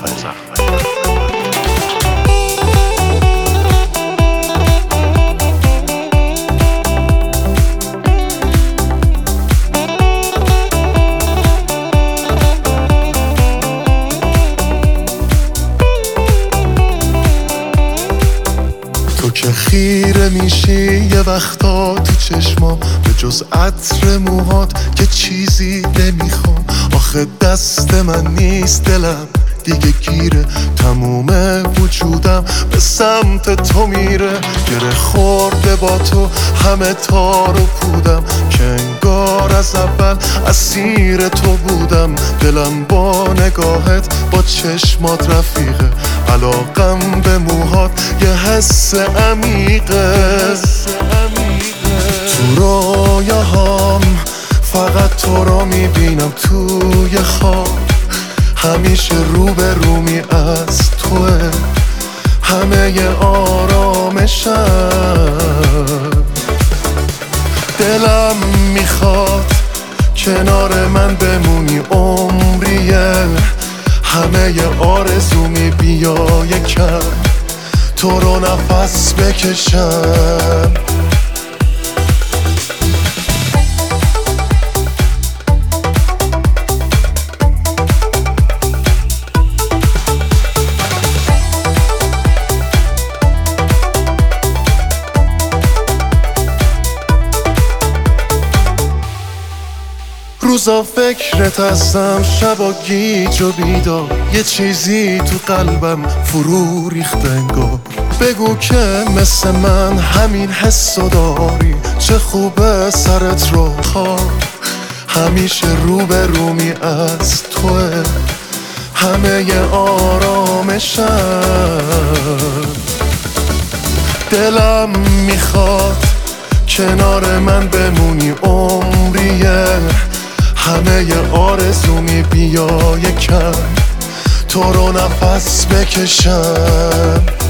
تو که خیره میشی یه وقتا تو چشمام، به جز عطر موهات که چیزی نمیخوام. آخه دست من نیست دلم دیگه گیره، تموم وجودم به سمت تو میره. گره خورده با تو همه تار و پودم، که انگار از اول اسیر تو بودم. دلم با نگاهت با چشمات رفیقه، علاقم به موهات یه حس عمیقه. تو رویاهام فقط تو رو میبینم توی خواب، همیشه روبرومی از توه همه آرامشم. دلم میخواد کنار من بمونی عمریه، همه آرزومی بیا یکم تو رو نفس بکشم. روزا فکرت هستم، شبا گیج و بیدار، یه چیزی تو قلبم فرو ریخت انگار. بگو که مثل من همین حسو داری، چه خوبه سرت رو خواب همیشه روبرومی از توه همه آرامشم. دلم میخواد کنار من بمونی عمریه، همه آرزومی بیا یکم تو رو نفس بکشم.